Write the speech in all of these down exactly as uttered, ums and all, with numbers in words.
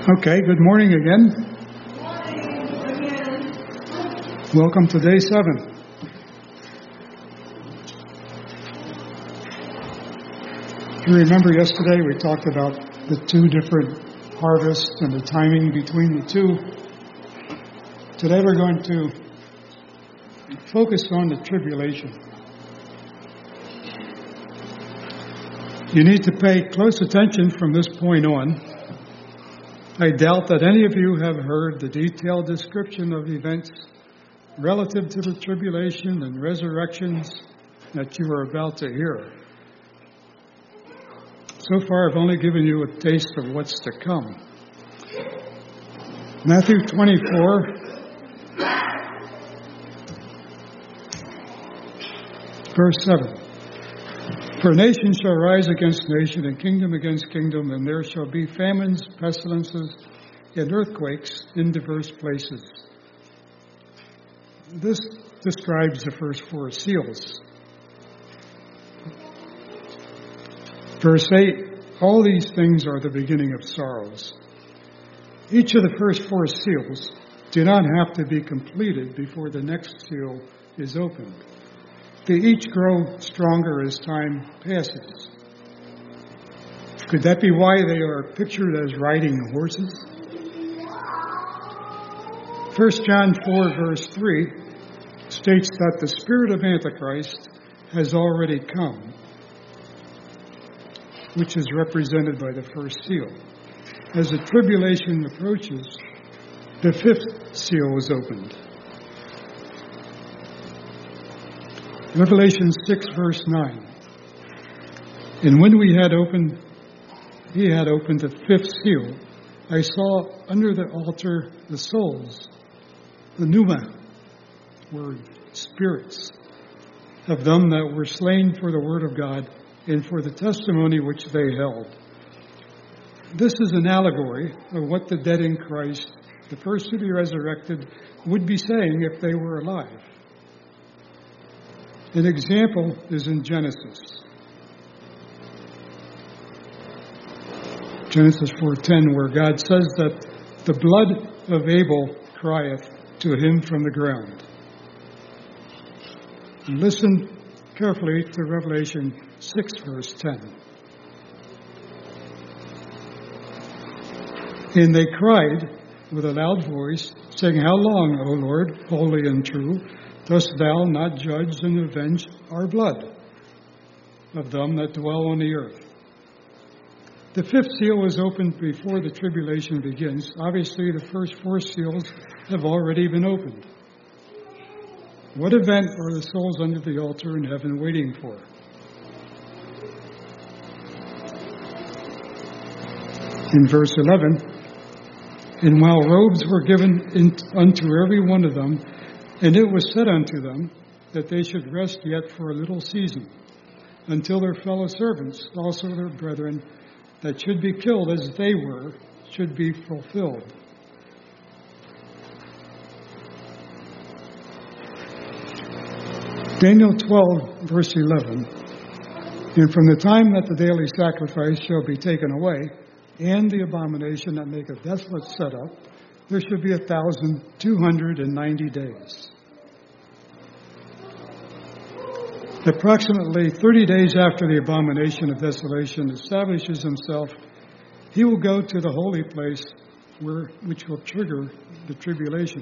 Okay, good morning again. Welcome to day seven. If you remember yesterday, we talked about the two different harvests and the timing between the two. Today we're going to focus on the tribulation. You need to pay close attention from this point on. I doubt that any of you have heard the detailed description of events relative to the tribulation and resurrections that you are about to hear. So far, I've only given you a taste of what's to come. Matthew twenty-four, verse seven. For nation shall rise against nation, and kingdom against kingdom, and there shall be famines, pestilences, and earthquakes in diverse places. This describes the first four seals. Verse eight, all these things are the beginning of sorrows. Each of the first four seals do not have to be completed before the next seal is opened. They each grow stronger as time passes. Could that be why they are pictured as riding horses? First John four, verse three states that the spirit of Antichrist has already come, which is represented by the first seal. As the tribulation approaches, the fifth seal is opened. Revelation six, verse nine. And when we had opened, he had opened the fifth seal, I saw under the altar the souls, the pneuma, were spirits, of them that were slain for the word of God and for the testimony which they held. This is an allegory of what the dead in Christ, the first to be resurrected, would be saying if they were alive. An example is in Genesis. Genesis four ten, where God says that the blood of Abel crieth to him from the ground. And listen carefully to Revelation six, verse ten. And they cried with a loud voice, saying, How long, O Lord, holy and true, dost thou not judge and avenge our blood of them that dwell on the earth? The fifth seal was opened before the tribulation begins. Obviously, the first four seals have already been opened. What event are the souls under the altar in heaven waiting for? In verse eleven, And while robes were given in, unto every one of them, and it was said unto them that they should rest yet for a little season, until their fellow servants, also their brethren, that should be killed as they were, should be fulfilled. Daniel twelve, verse eleven, And from the time that the daily sacrifice shall be taken away, and the abomination that maketh desolate set up, there should be a thousand two hundred and ninety days. Approximately thirty days after the abomination of desolation establishes himself, he will go to the holy place, where, which will trigger the tribulation.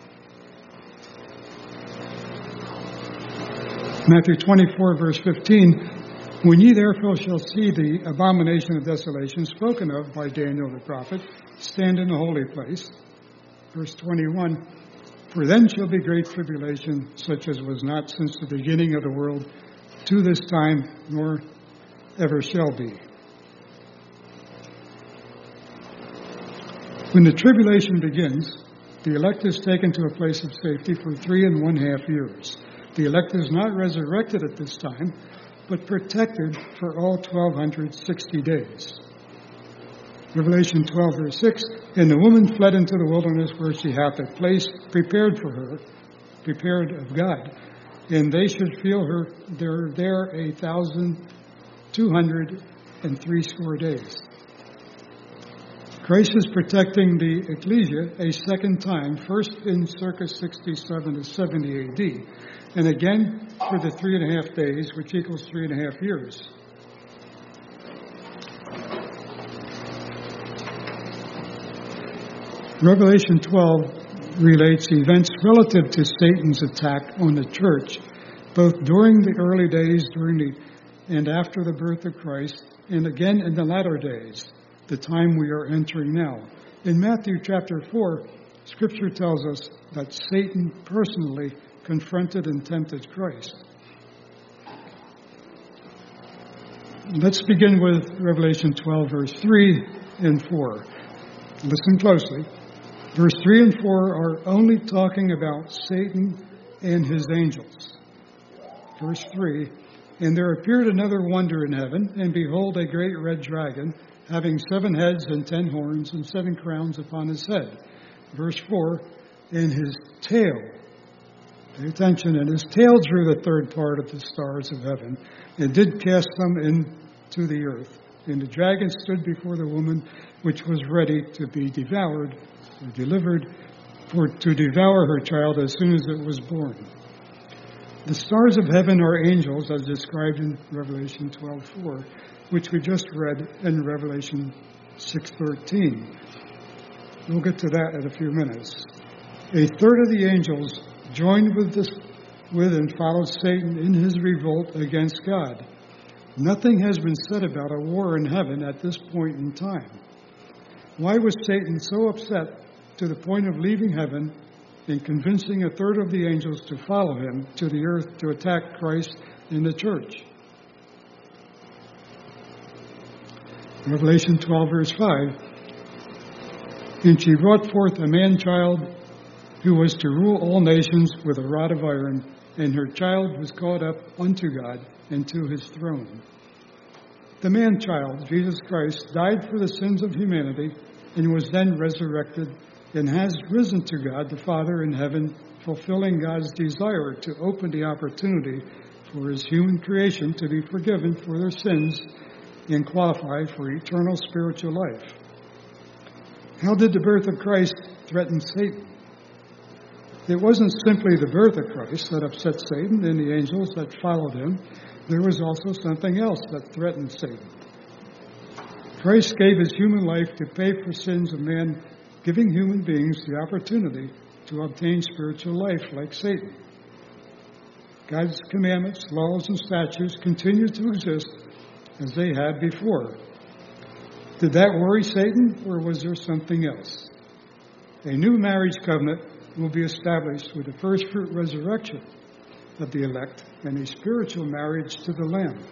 Matthew twenty-four, verse fifteen, When ye therefore shall see the abomination of desolation spoken of by Daniel the prophet, stand in the holy place. Verse twenty-one, For then shall be great tribulation, such as was not since the beginning of the world to this time, nor ever shall be. When the tribulation begins, the elect is taken to a place of safety for three and one half years. The elect is not resurrected at this time, but protected for all twelve sixty days. Revelation twelve, verse six, And the woman fled into the wilderness, where she hath a place prepared for her, prepared of God, and they should feel her there, there a thousand two hundred and threescore days. Christ is protecting the ecclesia a second time, first in circa sixty-seven to seventy A D, and again for the three and a half days, which equals three and a half years. Revelation twelve relates events relative to Satan's attack on the church, both during the early days, during the and after the birth of Christ, and again in the latter days, the time we are entering now. In Matthew chapter four, Scripture tells us that Satan personally confronted and tempted Christ. Let's begin with Revelation twelve, verse three and four. Listen closely. Verse three and four are only talking about Satan and his angels. Verse three, and there appeared another wonder in heaven, and behold, a great red dragon, having seven heads and ten horns, and seven crowns upon his head. Verse four, and his tail, pay attention, and his tail drew the third part of the stars of heaven, and did cast them into the earth. And the dragon stood before the woman, which was ready to be devoured, or delivered, for to devour her child as soon as it was born. The stars of heaven are angels, as described in Revelation twelve four, which we just read in Revelation six thirteen. We'll get to that in a few minutes. A third of the angels joined with, this, with and followed Satan in his revolt against God. Nothing has been said about a war in heaven at this point in time. Why was Satan so upset to the point of leaving heaven and convincing a third of the angels to follow him to the earth to attack Christ and the church? Revelation twelve, verse five, and she brought forth a man-child who was to rule all nations with a rod of iron, and her child was caught up unto God and to his throne. The man-child, Jesus Christ, died for the sins of humanity and was then resurrected and has risen to God the Father in heaven, fulfilling God's desire to open the opportunity for his human creation to be forgiven for their sins and qualify for eternal spiritual life. How did the birth of Christ threaten Satan? It wasn't simply the birth of Christ that upset Satan and the angels that followed him. There was also something else that threatened Satan. Christ gave his human life to pay for sins of man, giving human beings the opportunity to obtain spiritual life like Satan. God's commandments, laws, and statutes continue to exist as they had before. Did that worry Satan, or was there something else? A new marriage covenant will be established with the first fruit resurrection of the elect and a spiritual marriage to the Lamb.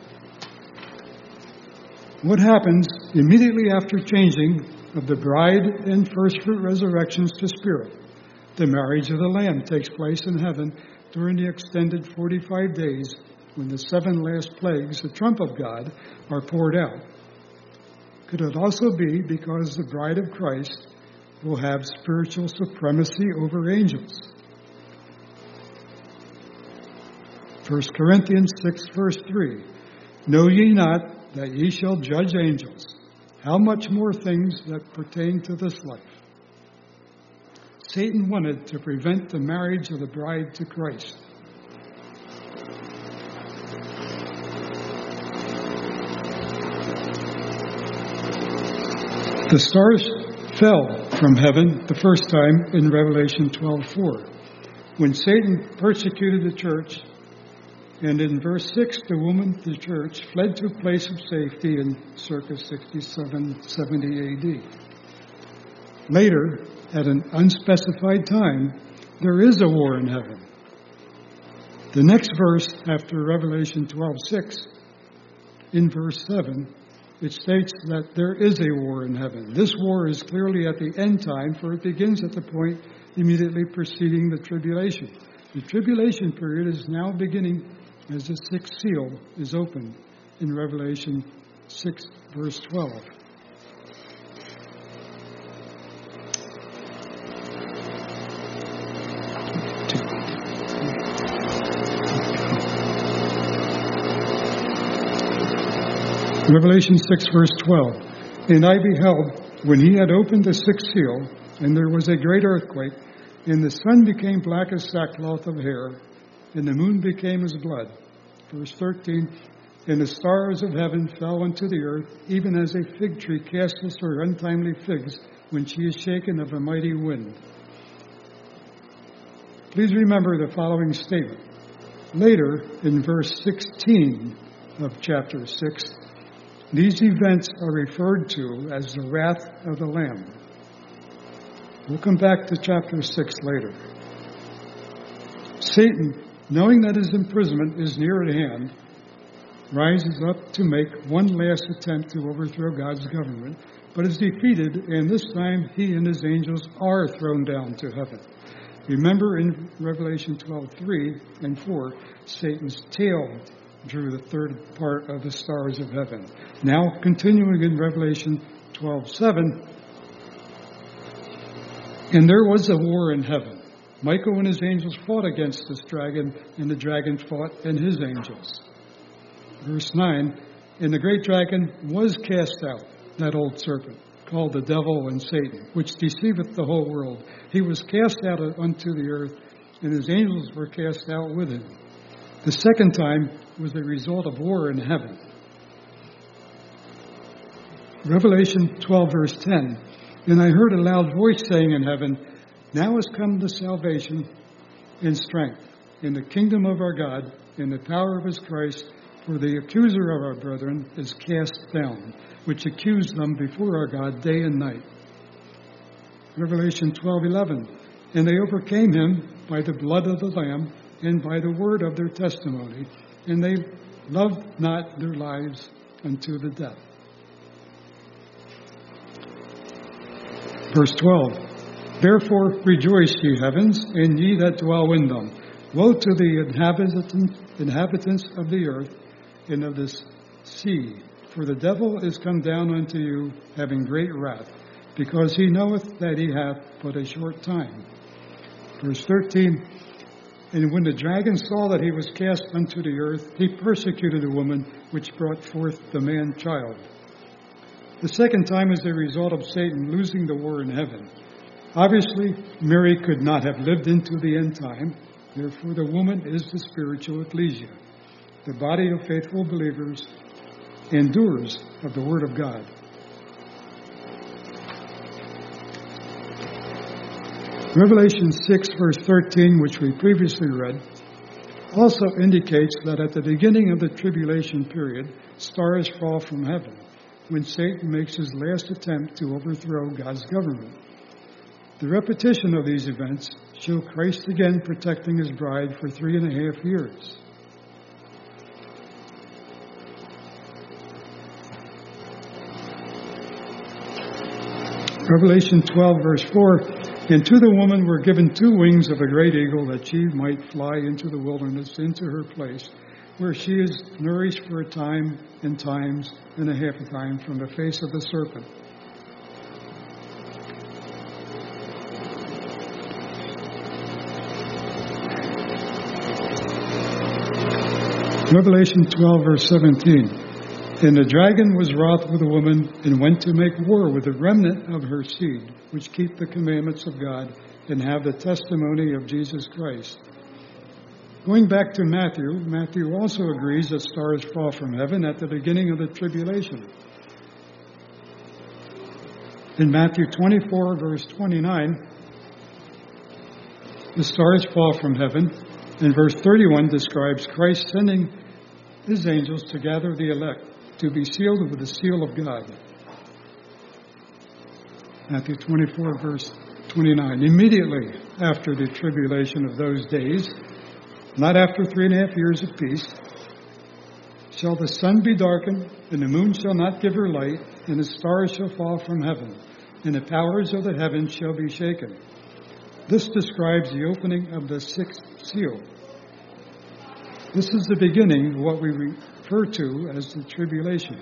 What happens immediately after changing of the bride and first fruit resurrections to spirit? The marriage of the Lamb takes place in heaven during the extended forty-five days when the seven last plagues, the trump of God, are poured out. Could it also be because the bride of Christ will have spiritual supremacy over angels? First Corinthians six, verse three, know ye not that ye shall judge angels? How much more things that pertain to this life? Satan wanted to prevent the marriage of the bride to Christ. The stars fell from heaven the first time in Revelation twelve four, when Satan persecuted the church, and in verse six, the woman, the church, fled to a place of safety in circa sixty-seven seventy A D. Later, at an unspecified time, there is a war in heaven. The next verse after Revelation twelve six, in verse seven, it states that there is a war in heaven. This war is clearly at the end time, for it begins at the point immediately preceding the tribulation. The tribulation period is now beginning as the sixth seal is opened in Revelation six, verse twelve. Revelation six, verse twelve. And I beheld, When he had opened the sixth seal, and there was a great earthquake, and the sun became black as sackcloth of hair, and the moon became as blood. Verse thirteen, and the stars of heaven fell unto the earth, even as a fig tree casteth her untimely figs when she is shaken of a mighty wind. Please remember the following statement. Later, in verse sixteen of chapter six, these events are referred to as the wrath of the Lamb. We'll come back to chapter six later. Satan, knowing that his imprisonment is near at hand, rises up to make one last attempt to overthrow God's government, but is defeated, and this time he and his angels are thrown down to heaven. Remember in Revelation twelve three and four, Satan's tail drew the third part of the stars of heaven. Now, continuing in Revelation twelve seven, and there was a war in heaven. Michael and his angels fought against this dragon, and the dragon fought and his angels. Verse nine, and the great dragon was cast out, that old serpent, called the devil and Satan, which deceiveth the whole world. He was cast out unto the earth, and his angels were cast out with him. The second time was the result of war in heaven. Revelation twelve, verse ten, and I heard a loud voice saying in heaven, now is come the salvation and strength, in the kingdom of our God, in the power of his Christ, for the accuser of our brethren is cast down, which accused them before our God day and night. Revelation twelve eleven, and they overcame him by the blood of the Lamb and by the word of their testimony, and they loved not their lives unto the death. Verse twelve, therefore rejoice, ye heavens, and ye that dwell in them. Woe to the inhabitants, inhabitants of the earth and of this sea, for the devil is come down unto you, having great wrath, because he knoweth that he hath but a short time. Verse thirteen, and when the dragon saw that he was cast unto the earth, he persecuted the woman which brought forth the man-child. The second time is the result of Satan losing the war in heaven. Obviously, Mary could not have lived into the end time. Therefore, the woman is the spiritual ecclesia, the body of faithful believers and doers of the Word of God. Revelation six, verse thirteen, which we previously read, also indicates that at the beginning of the tribulation period, stars fall from heaven when Satan makes his last attempt to overthrow God's government. The repetition of these events show Christ again protecting his bride for three and a half years. Revelation twelve, verse four, and to the woman were given two wings of a great eagle, that she might fly into the wilderness, into her place, where she is nourished for a time and times and a half a time from the face of the serpent. Revelation twelve, verse seventeen. And the dragon was wroth with the woman, and went to make war with the remnant of her seed, which keep the commandments of God, and have the testimony of Jesus Christ. Going back to Matthew, Matthew also agrees that stars fall from heaven at the beginning of the tribulation. In Matthew twenty-four, verse twenty-nine, the stars fall from heaven, and verse thirty-one describes Christ sending his angels to gather the elect, to be sealed with the seal of God. Matthew twenty-four, verse twenty-nine. Immediately after the tribulation of those days, not after three and a half years of peace, shall the sun be darkened, and the moon shall not give her light, and the stars shall fall from heaven, and the powers of the heavens shall be shaken. This describes the opening of the sixth seal. This is the beginning of what we refer to as the tribulation.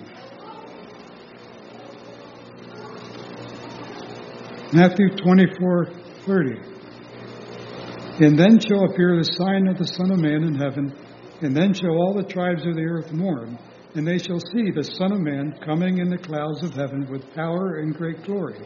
Matthew twenty-four, thirty. And then shall appear the sign of the Son of Man in heaven, and then shall all the tribes of the earth mourn, and they shall see the Son of Man coming in the clouds of heaven with power and great glory.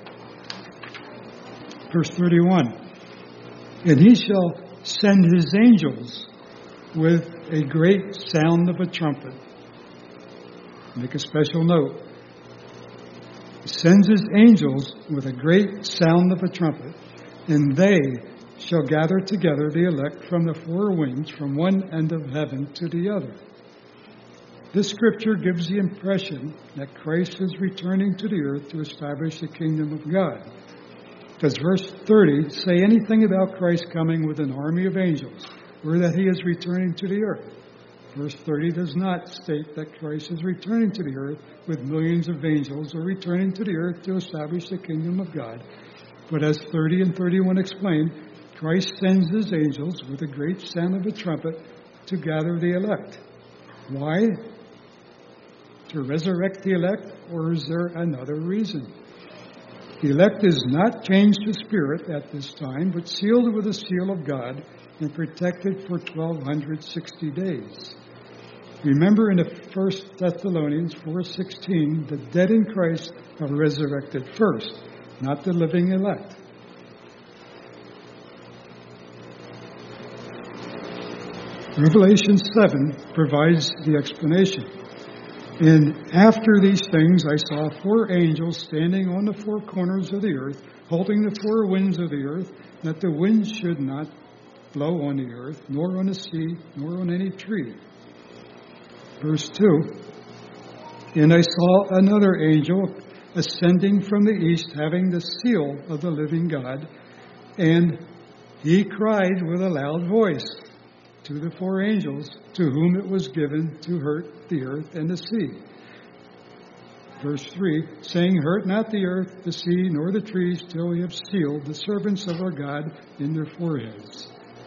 Verse thirty-one, and he shall send his angels with a great sound of a trumpet. Make a special note. He sends his angels with a great sound of a trumpet, and they shall gather together the elect from the four winds, from one end of heaven to the other. This scripture gives the impression that Christ is returning to the earth to establish the kingdom of God. Does verse thirty say anything about Christ coming with an army of angels, or that he is returning to the earth? Verse thirty does not state that Christ is returning to the earth with millions of angels, or returning to the earth to establish the kingdom of God. But as thirty and thirty-one explain, Christ sends his angels with a great sound of a trumpet to gather the elect. Why? To resurrect the elect, or is there another reason? The elect is not changed to spirit at this time, but sealed with the seal of God and protected for twelve sixty days. Remember in the First Thessalonians four sixteen, the dead in Christ are resurrected first, not the living elect. Revelation seven provides the explanation. And after these things I saw four angels standing on the four corners of the earth, holding the four winds of the earth, that the wind should not blow on the earth, nor on the sea, nor on any tree. Verse two, and I saw another angel ascending from the east, having the seal of the living God, and he cried with a loud voice to the four angels to whom it was given to hurt the earth and the sea. Verse three, saying, hurt not the earth, the sea, nor the trees, till we have sealed the servants of our God in their foreheads.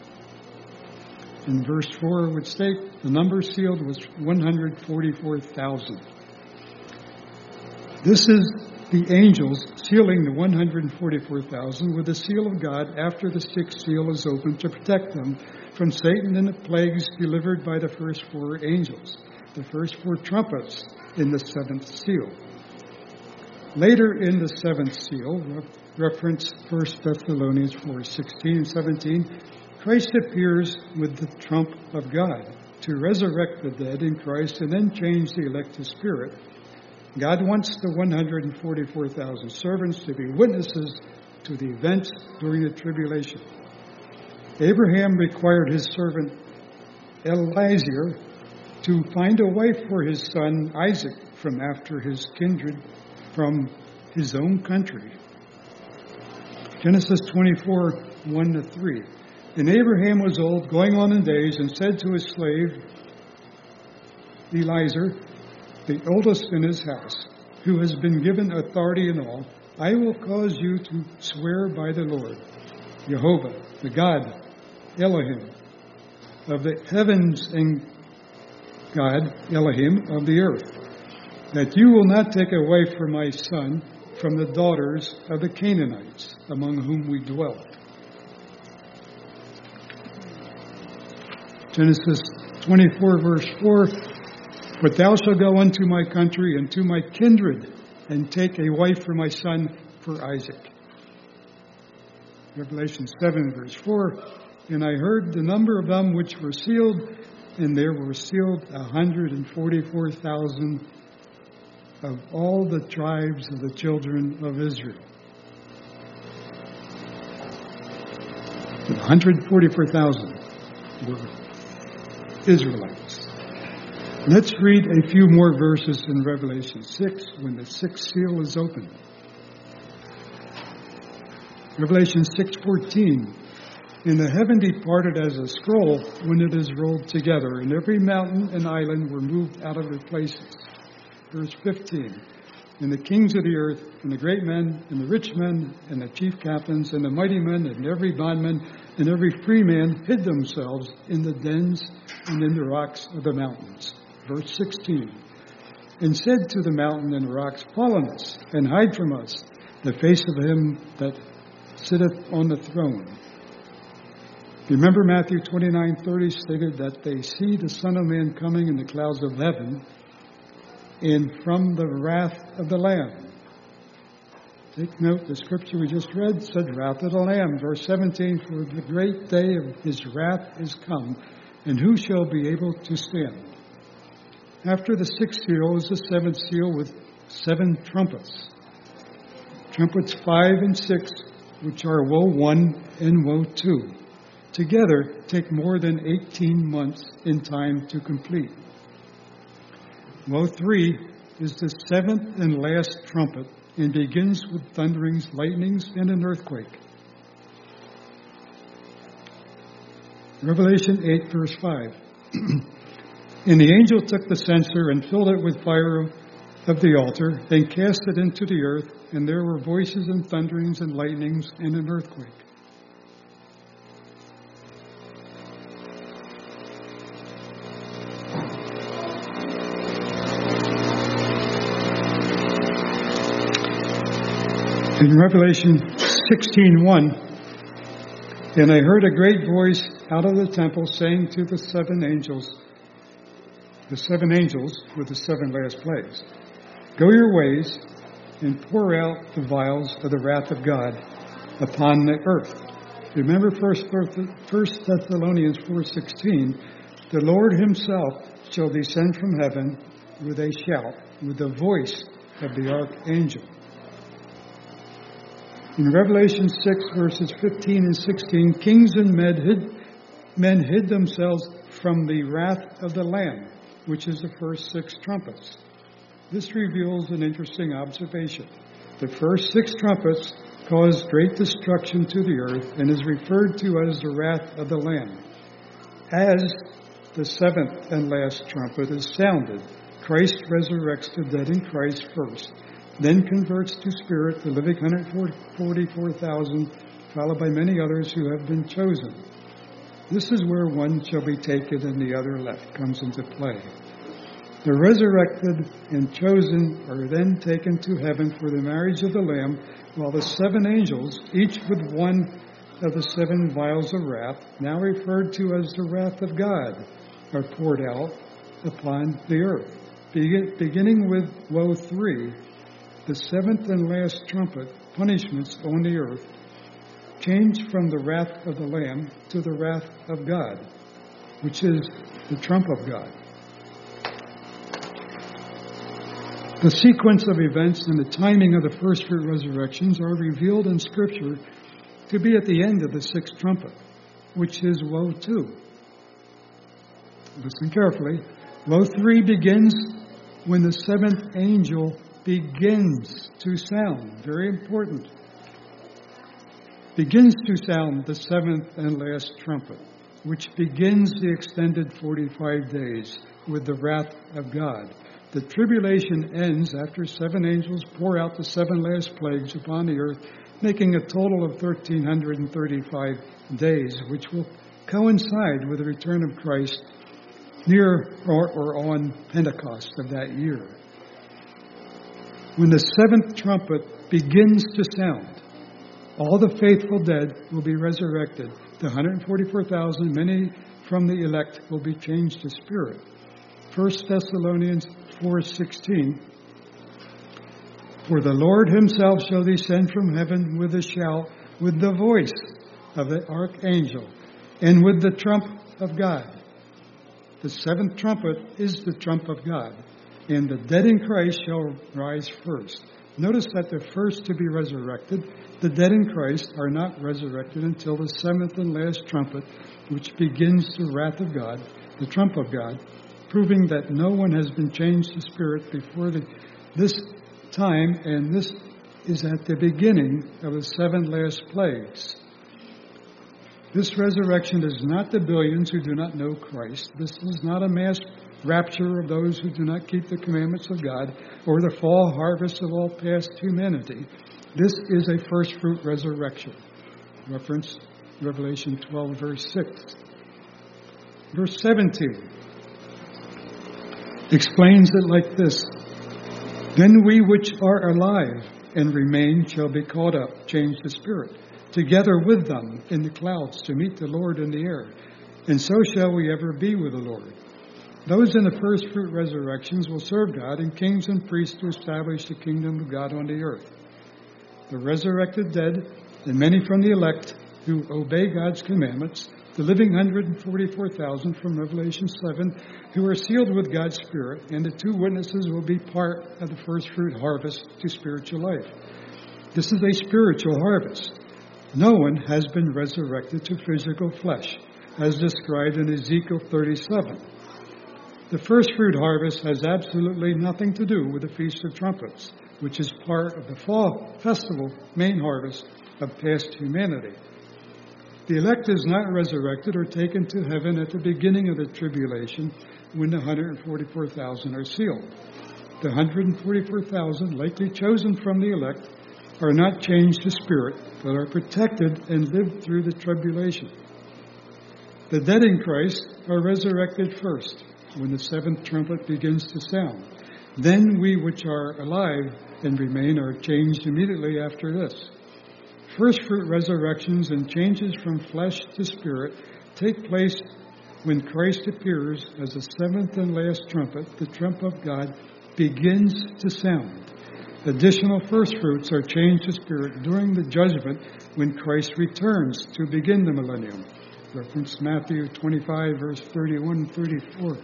In verse four would state, the number sealed was one hundred forty-four thousand. This is the angels sealing the one hundred forty-four thousand with the seal of God after the sixth seal is opened to protect them from Satan and the plagues delivered by the first four angels, the first four trumpets in the seventh seal. Later in the seventh seal, reference First Thessalonians four sixteen and seventeen, Christ appears with the trump of God to resurrect the dead in Christ and then change the elect to spirit. God wants the one hundred forty-four thousand servants to be witnesses to the events during the tribulation. Abraham required his servant Eliezer to find a wife for his son Isaac from after his kindred from his own country. Genesis twenty-four, one to three. And Abraham was old, going on in days, and said to his slave Eliezer, the oldest in his house, who has been given authority in all, I will cause you to swear by the Lord, Jehovah, the God, Elohim, of the heavens, and God, Elohim, of the earth, that you will not take a wife for my son from the daughters of the Canaanites, among whom we dwell. Genesis twenty-four, verse four, but thou shalt go unto my country and to my kindred, and take a wife for my son, for Isaac. Revelation seven, verse four, and I heard the number of them which were sealed, and there were sealed one hundred forty-four thousand of all the tribes of the children of Israel. one hundred forty-four thousand were Israelites. Let's read a few more verses in Revelation six when the sixth seal is opened. Revelation six fourteen. And the heaven departed as a scroll when it is rolled together, and every mountain and island were moved out of their places. Verse fifteen. And the kings of the earth, and the great men, and the rich men, and the chief captains, and the mighty men, and every bondman, and every free man hid themselves in the dens and in the rocks of the mountains. Verse sixteen. And said to the mountain and the rocks, fall on us, and hide from us the face of him that sitteth on the throne. Remember Matthew twenty-nine thirty stated that they see the Son of Man coming in the clouds of heaven and from the wrath of the Lamb. Take note, the scripture we just read said, wrath of the Lamb. Verse seventeen, for the great day of his wrath is come, and who shall be able to stand? After the sixth seal is the seventh seal with seven trumpets. Trumpets five and six, which are woe one and woe two, together take more than eighteen months in time to complete. Woe three is the seventh and last trumpet, and begins with thunderings, lightnings, and an earthquake. Revelation eight, verse five. And the angel took the censer and filled it with fire of the altar, and cast it into the earth, and there were voices and thunderings and lightnings and an earthquake. In Revelation sixteen one, and I heard a great voice out of the temple saying to the seven angels, the seven angels with the seven last plagues, go your ways and pour out the vials of the wrath of God upon the earth. Remember First Thessalonians four sixteen, the Lord himself shall descend from heaven with a shout, with the voice of the archangel. In Revelation six, verses fifteen and sixteen, kings and men hid, men hid themselves from the wrath of the Lamb, which is the first six trumpets. This reveals an interesting observation. The first six trumpets caused great destruction to the earth and is referred to as the wrath of the Lamb. As the seventh and last trumpet is sounded, Christ resurrects the dead in Christ first, then converts to spirit the living one hundred forty-four thousand, followed by many others who have been chosen. This is where one shall be taken and the other left comes into play. The resurrected and chosen are then taken to heaven for the marriage of the Lamb, while the seven angels, each with one of the seven vials of wrath, now referred to as the wrath of God, are poured out upon the earth. Begin, beginning with woe three, the seventh and last trumpet, punishments on the earth, changed from the wrath of the Lamb to the wrath of God, which is the trump of God. The sequence of events and the timing of the first fruit resurrections are revealed in Scripture to be at the end of the sixth trumpet, which is woe two. Listen carefully. Woe three begins when the seventh angel begins to sound. Very important. Begins to sound the seventh and last trumpet, which begins the extended forty-five days with the wrath of God. The tribulation ends after seven angels pour out the seven last plagues upon the earth, making a total of one thousand three hundred thirty-five days, which will coincide with the return of Christ near or, or on Pentecost of that year. When the seventh trumpet begins to sound, all the faithful dead will be resurrected. The one hundred forty-four thousand, many from the elect, will be changed to spirit. First Thessalonians four sixteen, for the Lord himself shall descend from heaven with a shout, with the voice of the archangel, and with the trump of God. The seventh trumpet is the trump of God, and the dead in Christ shall rise first. Notice that the first to be resurrected, the dead in Christ, are not resurrected until the seventh and last trumpet, which begins the wrath of God, the trump of God, proving that no one has been changed to spirit before the, this time, and this is at the beginning of the seven last plagues. This resurrection is not the billions who do not know Christ. This is not a mass rapture of those who do not keep the commandments of God, or the fall harvest of all past humanity. This is a first fruit resurrection. Reference Revelation twelve, verse six. Verse seventeen explains it like this. Then we which are alive and remain shall be caught up, changed to spirit, together with them in the clouds to meet the Lord in the air. And so shall we ever be with the Lord. Those in the first fruit resurrections will serve God, and kings and priests to establish the kingdom of God on the earth. The resurrected dead, and many from the elect who obey God's commandments, the living one hundred forty-four thousand from Revelation seven, who are sealed with God's Spirit, and the two witnesses will be part of the first fruit harvest to spiritual life. This is a spiritual harvest. No one has been resurrected to physical flesh, as described in Ezekiel thirty-seven. The first fruit harvest has absolutely nothing to do with the Feast of Trumpets, which is part of the fall festival main harvest of past humanity. The elect is not resurrected or taken to heaven at the beginning of the tribulation when the one hundred forty-four thousand are sealed. The one hundred forty-four thousand, likely chosen from the elect, are not changed to spirit, but are protected and live through the tribulation. The dead in Christ are resurrected first, when the seventh trumpet begins to sound. Then we which are alive and remain are changed immediately after this. First fruit resurrections and changes from flesh to spirit take place when Christ appears as the seventh and last trumpet, the trump of God, begins to sound. Additional first fruits are changed to spirit during the judgment when Christ returns to begin the millennium. Reference Matthew twenty-five, verse thirty-one and thirty-four.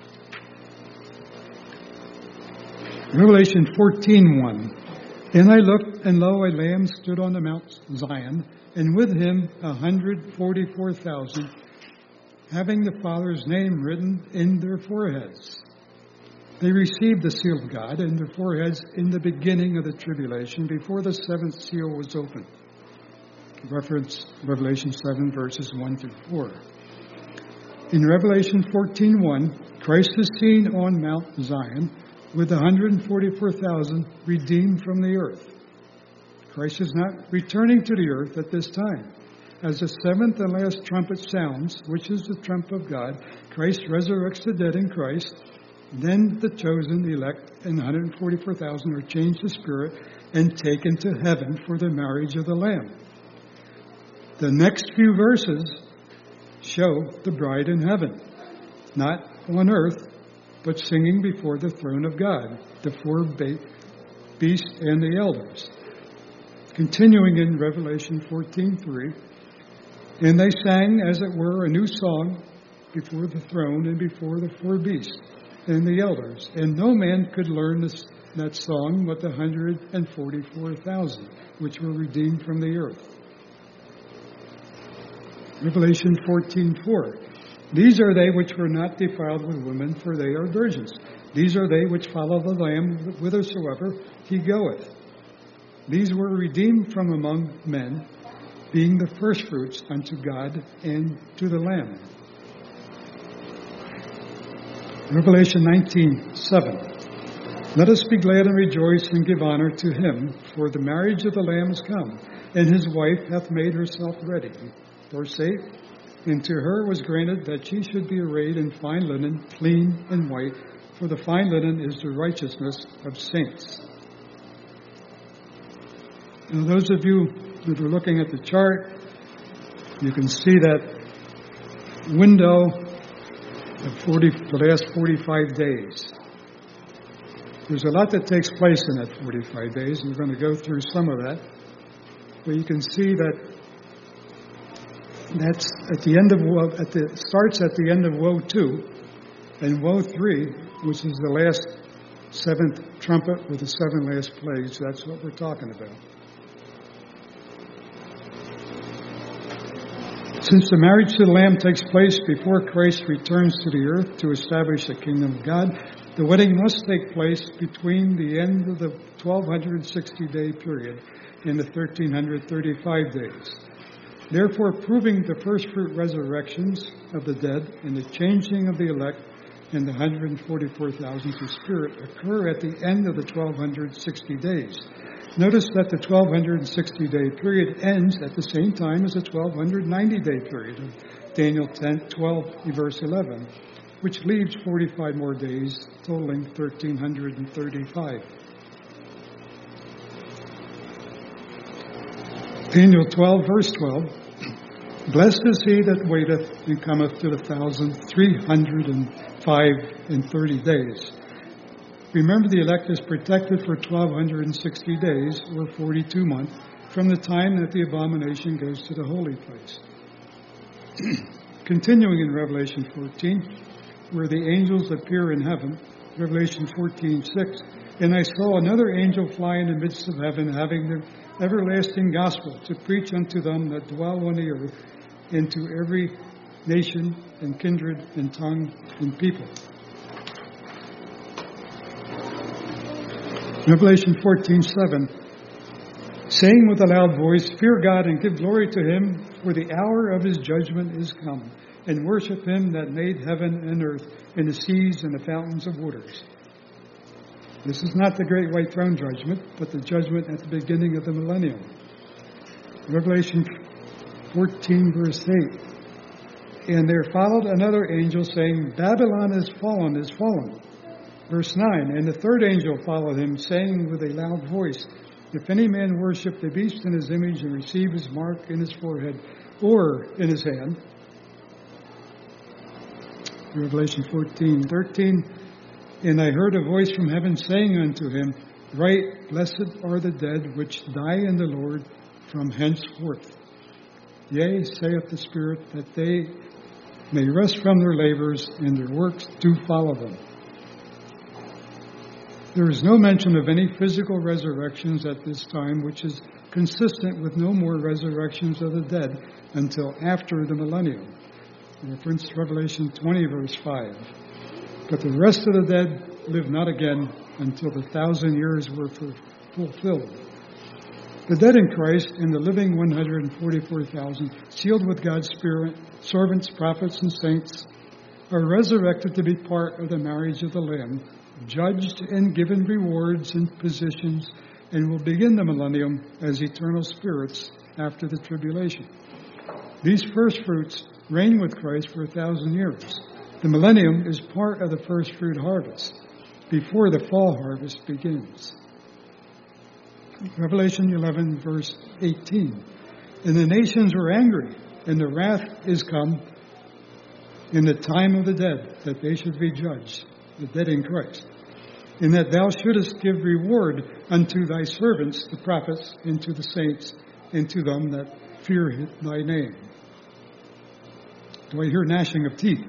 Revelation fourteen one. And I looked, and lo, a Lamb stood on the Mount Zion, and with him a hundred forty-four thousand, having the Father's name written in their foreheads. They received the seal of God in their foreheads in the beginning of the tribulation, before the seventh seal was opened. Reference Revelation seven, verses one through four. In Revelation fourteen one, Christ is seen on Mount Zion with one hundred forty-four thousand redeemed from the earth. Christ is not returning to the earth at this time. As the seventh and last trumpet sounds, which is the trump of God, Christ resurrects the dead in Christ. Then the chosen, the elect, and one hundred forty-four thousand are changed to spirit and taken to heaven for the marriage of the Lamb. The next few verses show the bride in heaven, not on earth, but singing before the throne of God, the four beasts and the elders. Continuing in Revelation fourteen three, and they sang, as it were, a new song before the throne and before the four beasts and the elders. And no man could learn this, that song but the one hundred forty-four thousand, which were redeemed from the earth. Revelation fourteen four. These are they which were not defiled with women, for they are virgins. These are they which follow the Lamb whithersoever he goeth. These were redeemed from among men, being the firstfruits unto God and to the Lamb. Revelation nineteen seven. Let us be glad and rejoice and give honor to him, for the marriage of the Lamb is come, and his wife hath made herself ready. Verse eight. And to her was granted that she should be arrayed in fine linen, clean and white, for the fine linen is the righteousness of saints. Now, those of you that are looking at the chart, you can see that window of forty, the last forty-five days. There's a lot that takes place in that forty-five days, and we're going to go through some of that. But you can see that that's at the end of woe, at the starts at the end of woe two, and woe three, which is the last seventh trumpet with the seven last plagues. That's what we're talking about. Since the marriage to the Lamb takes place before Christ returns to the earth to establish the kingdom of God, the wedding must take place between the end of the twelve sixty day period and the thirteen thirty-five days. Therefore, proving the first fruit resurrections of the dead and the changing of the elect and the one hundred forty-four thousand to spirit occur at the end of the twelve sixty days. Notice that the twelve sixty day period ends at the same time as the twelve ninety day period of Daniel ten, twelve, verse eleven, which leaves forty-five more days, totaling one thousand three hundred thirty-five. Daniel twelve, verse twelve, blessed is he that waiteth and cometh to the thousand three hundred and five and thirty days. Remember, the elect is protected for twelve sixty days, or forty-two months, from the time that the abomination goes to the holy place. Continuing in Revelation fourteen, where the angels appear in heaven, Revelation fourteen six, and I saw another angel fly in the midst of heaven, having the everlasting gospel to preach unto them that dwell on the earth, and to every nation and kindred and tongue and people. Revelation fourteen seven, saying with a loud voice, fear God and give glory to him, for the hour of his judgment is come, and worship him that made heaven and earth, and the seas and the fountains of waters. This is not the great white throne judgment, but the judgment at the beginning of the millennium. Revelation fourteen verse eight, and there followed another angel saying, Babylon is fallen, is fallen. Verse nine, and the third angel followed him, saying with a loud voice, if any man worship the beast in his image and receive his mark in his forehead or in his hand. Revelation fourteen thirteen, and I heard a voice from heaven saying unto him, write, blessed are the dead which die in the Lord from henceforth. Yea, saith the Spirit, that they may rest from their labors, and their works do follow them. There is no mention of any physical resurrections at this time, which is consistent with no more resurrections of the dead until after the millennium. Reference Revelation twenty, verse five. But the rest of the dead live not again until the thousand years were fulfilled. The dead in Christ and the living one hundred forty-four thousand, sealed with God's Spirit, servants, prophets, and saints, are resurrected to be part of the marriage of the Lamb, judged and given rewards and positions, and will begin the millennium as eternal spirits after the tribulation. These first fruits reign with Christ for a thousand years. The millennium is part of the first fruit harvest, before the fall harvest begins. Revelation eleven, verse eighteen. And the nations were angry, and the wrath is come in the time of the dead, that they should be judged, the dead in Christ, and that thou shouldest give reward unto thy servants, the prophets, and to the saints, and to them that fear thy name. Do I hear gnashing of teeth?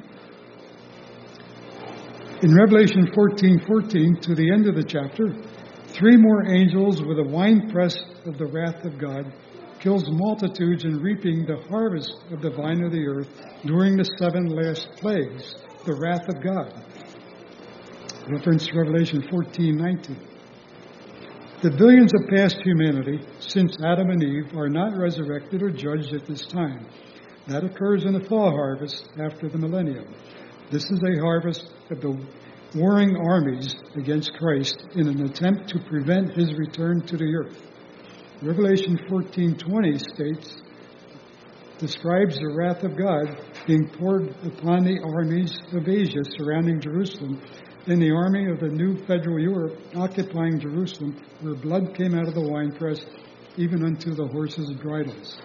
In Revelation fourteen fourteen, to the end of the chapter, three more angels with a winepress of the wrath of God kills multitudes in reaping the harvest of the vine of the earth during the seven last plagues, the wrath of God. Reference Revelation fourteen nineteen. The billions of past humanity, since Adam and Eve, are not resurrected or judged at this time. That occurs in the fall harvest after the millennium. This is a harvest of the warring armies against Christ in an attempt to prevent his return to the earth. Revelation fourteen twenty states, describes the wrath of God being poured upon the armies of Asia surrounding Jerusalem, and the army of the new federal Europe occupying Jerusalem, where blood came out of the winepress, even unto the horses' bridles.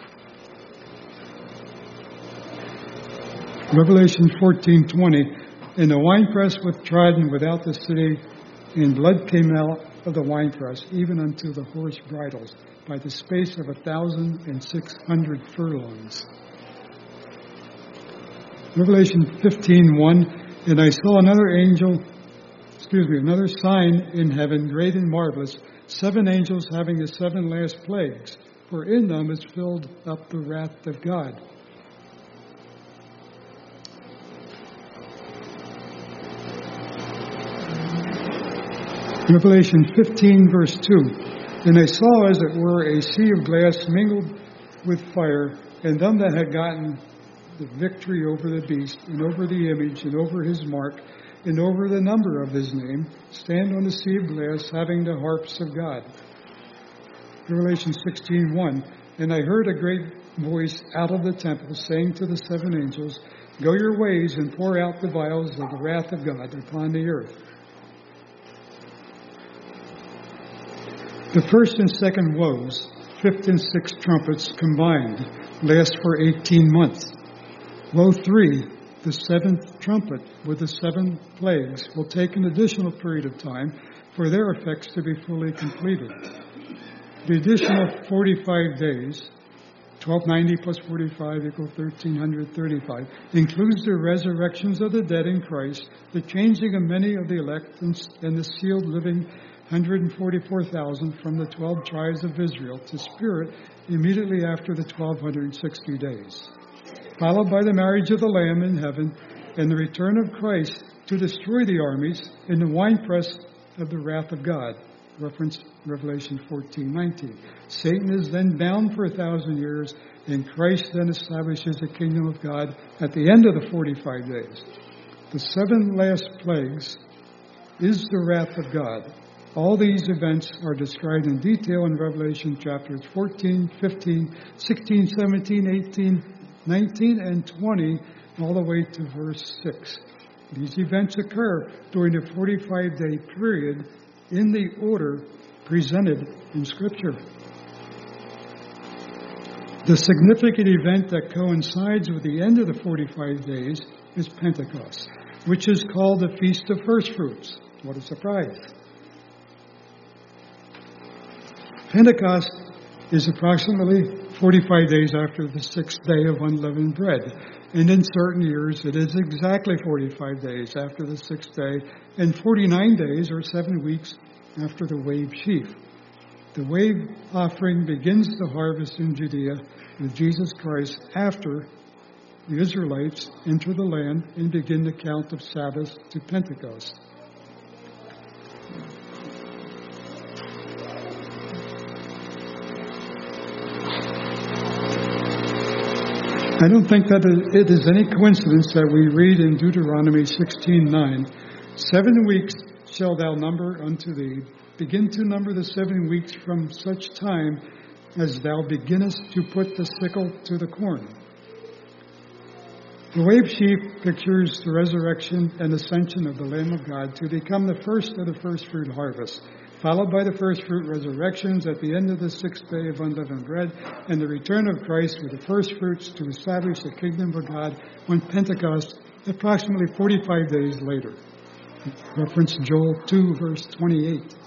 Revelation fourteen twenty, and the winepress was trodden without the city, and blood came out of the winepress, even unto the horse bridles, by the space of a thousand and six hundred furlongs. Revelation fifteen one, and I saw another angel, excuse me, another sign in heaven, great and marvelous, seven angels having the seven last plagues, for in them is filled up the wrath of God. Revelation fifteen, verse two, and I saw, as it were, a sea of glass mingled with fire, and them that had gotten the victory over the beast, and over the image, and over his mark, and over the number of his name, stand on the sea of glass, having the harps of God. Revelation sixteen one, and I heard a great voice out of the temple, saying to the seven angels, go your ways, and pour out the vials of the wrath of God upon the earth. The first and second woes, fifth and sixth trumpets combined, last for eighteen months. Woe three, The seventh trumpet with the seven plagues will take an additional period of time for their effects to be fully completed. The additional forty-five days, twelve ninety plus forty-five equals one thousand three hundred thirty-five, includes the resurrections of the dead in Christ, the changing of many of the elect, and the sealed living one hundred forty-four thousand from the twelve tribes of Israel to spirit immediately after the twelve sixty days, followed by the marriage of the Lamb in heaven and the return of Christ to destroy the armies in the winepress of the wrath of God. Reference Revelation fourteen nineteen. Satan is then bound for a thousand years, and Christ then establishes the kingdom of God at the end of the forty-five days. The seven last plagues is the wrath of God. All these events are described in detail in Revelation chapters fourteen, fifteen, sixteen, seventeen, eighteen, nineteen, and twenty, all the way to verse six. These events occur during the forty-five day period in the order presented in Scripture. The significant event that coincides with the end of the forty-five days is Pentecost, which is called the Feast of First Fruits. What a surprise. Pentecost is approximately forty-five days after the sixth day of unleavened bread. And in certain years, it is exactly forty-five days after the sixth day and forty-nine days or seven weeks after the wave sheaf. The wave offering begins the harvest in Judea with Jesus Christ after the Israelites enter the land and begin the count of Sabbaths to Pentecost. I don't think that it is any coincidence that we read in Deuteronomy sixteen nine, seven weeks shall thou number unto thee, begin to number the seven weeks from such time as thou beginnest to put the sickle to the corn. The wave sheaf pictures the resurrection and ascension of the Lamb of God to become the first of the first fruit harvest, followed by the first fruit resurrections at the end of the sixth day of unleavened bread, and the return of Christ with the first fruits to establish the kingdom of God on Pentecost, approximately forty-five days later. Reference Joel two, verse twenty-eight.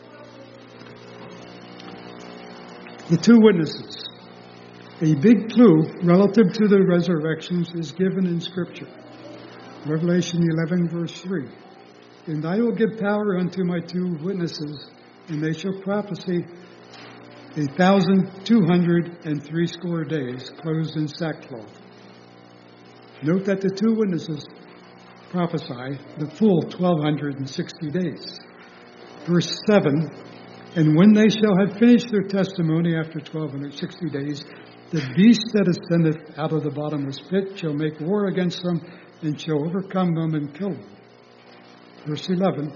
The two witnesses. A big clue relative to the resurrections is given in Scripture. Revelation eleven, verse three. And I will give power unto my two witnesses, and they shall prophesy a thousand two hundred and threescore days, clothed in sackcloth. Note that the two witnesses prophesy the full twelve sixty days. Verse seven, and when they shall have finished their testimony after twelve sixty days, the beast that ascendeth out of the bottomless pit shall make war against them, and shall overcome them and kill them. Verse eleven,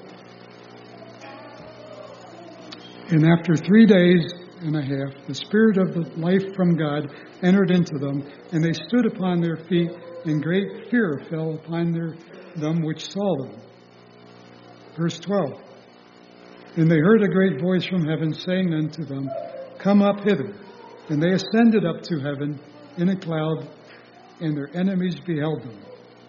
and after three days and a half, the Spirit of the life from God entered into them, and they stood upon their feet, and great fear fell upon their, them which saw them. Verse twelve, and they heard a great voice from heaven saying unto them, come up hither. And they ascended up to heaven in a cloud, and their enemies beheld them.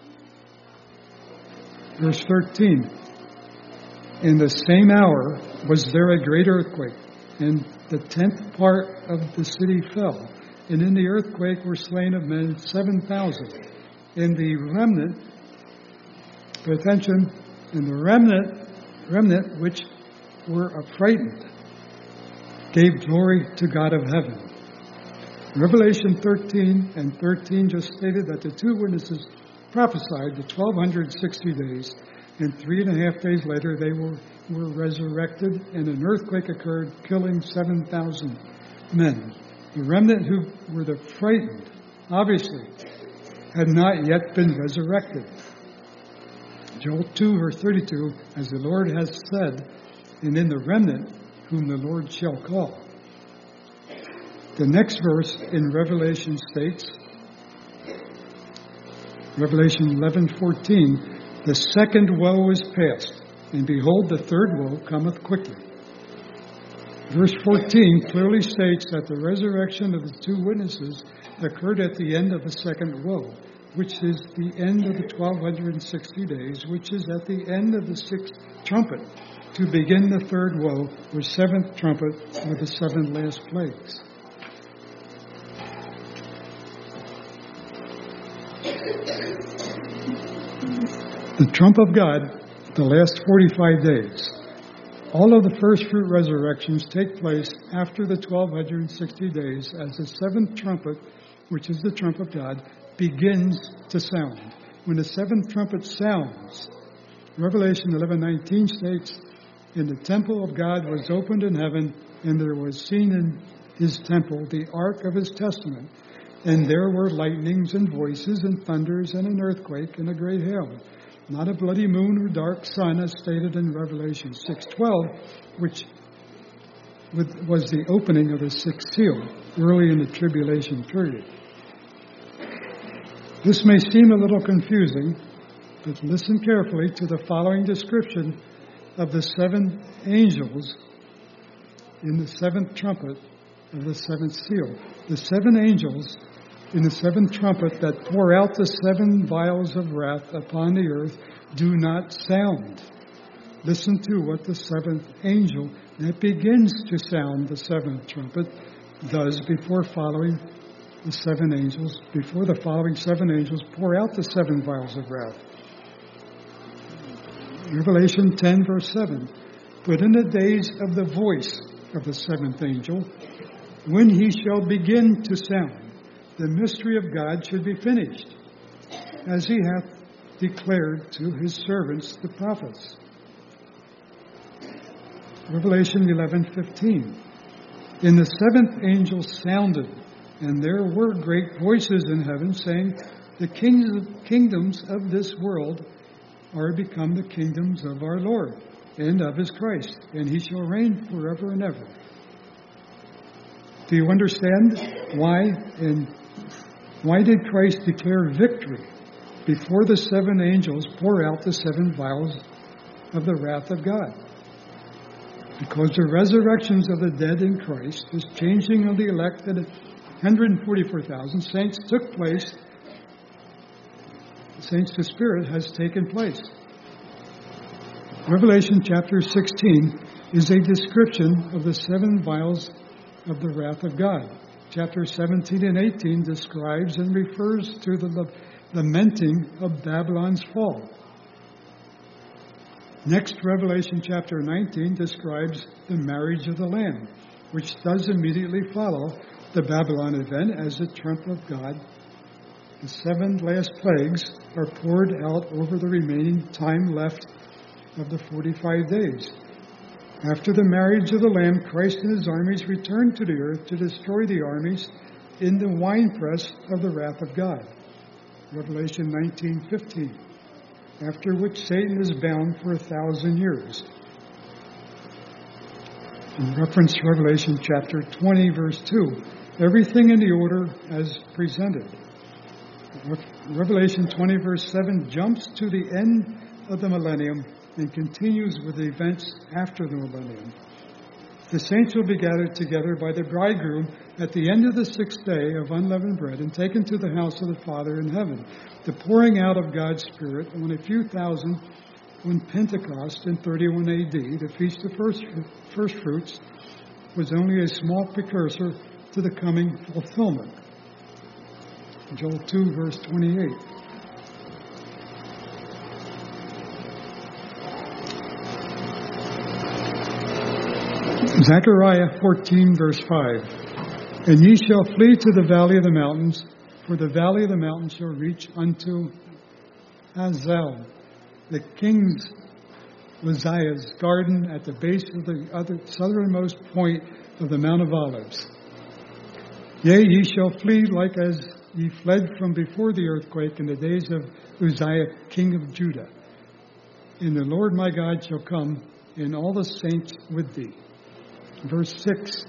Verse thirteen, in the same hour was there a great earthquake, and the tenth part of the city fell. And in the earthquake were slain of men seven thousand. And the remnant, pay attention, and the remnant, remnant which were affrighted, gave glory to God of heaven. Revelation thirteen and thirteen just stated that the two witnesses prophesied the twelve sixty days, and three and a half days later they were, were resurrected, and an earthquake occurred, killing seven thousand men. The remnant who were the frightened, obviously, had not yet been resurrected. Joel two, verse thirty-two, as the Lord has said, and in the remnant whom the Lord shall call. The next verse in Revelation states, Revelation eleven fourteen, the second woe is past, and behold, the third woe cometh quickly. Verse fourteen clearly states that the resurrection of the two witnesses occurred at the end of the second woe. which is the end of the twelve sixty days, which is at the end of the sixth trumpet, to begin the third woe, or seventh trumpet, or the seven last plagues. The trump of God, the last forty-five days. All of the first fruit resurrections take place after the twelve sixty days as the seventh trumpet, which is the trump of God, begins to sound. When the seventh trumpet sounds, Revelation eleven nineteen states, "And the temple of God was opened in heaven, and there was seen in his temple the ark of his testament. And there were lightnings and voices and thunders and an earthquake and a great hail. Not a bloody moon or dark sun, as stated in Revelation six twelve, which was the opening of the sixth seal, early in the tribulation period." This may seem a little confusing, but listen carefully to the following description of the seven angels in the seventh trumpet of the seventh seal. The seven angels in the seventh trumpet that pour out the seven vials of wrath upon the earth do not sound. Listen to what the seventh angel that begins to sound the seventh trumpet does before following the seven angels, before the following seven angels pour out the seven vials of wrath. Revelation ten, verse seven. "But in the days of the voice of the seventh angel, when he shall begin to sound, the mystery of God should be finished, as he hath declared to his servants the prophets." Revelation eleven fifteen. "And the seventh angel sounded, and there were great voices in heaven, saying, The kingdoms of this world are become the kingdoms of our Lord, and of his Christ, and he shall reign forever and ever." Do you understand why and why did Christ declare victory before the seven angels pour out the seven vials of the wrath of God? Because the resurrections of the dead in Christ, this changing of the elect, that one hundred forty-four thousand saints took place, saints to spirit has taken place. Revelation chapter sixteen is a description of the seven vials of the wrath of God. Chapter seventeen and eighteen describes and refers to the lamenting of Babylon's fall. Next, Revelation chapter nineteen describes the marriage of the Lamb, which does immediately follow the Babylon event as the trump of God. The seven last plagues are poured out over the remaining time left of the forty-five days. After the marriage of the Lamb, Christ and his armies return to the earth to destroy the armies in the winepress of the wrath of God. Revelation nineteen fifteen. After which Satan is bound for a thousand years. In reference to Revelation chapter twenty, verse two, everything in the order as presented. Revelation twenty, verse seven jumps to the end of the millennium and continues with the events after the millennium. The saints will be gathered together by the bridegroom at the end of the sixth day of unleavened bread and taken to the house of the Father in heaven. The pouring out of God's Spirit on a few thousand on Pentecost in thirty-one A D, the Feast of First, First Fruits, was only a small precursor to the coming fulfillment. Joel two, verse twenty-eight. Zechariah fourteen, verse five. "And ye shall flee to the valley of the mountains, for the valley of the mountains shall reach unto Hazael, the king's Uzziah's garden at the base of the other southernmost point of the Mount of Olives. Yea, ye shall flee like as ye fled from before the earthquake in the days of Uzziah, king of Judah. And the Lord my God shall come, and all the saints with thee." Verse six.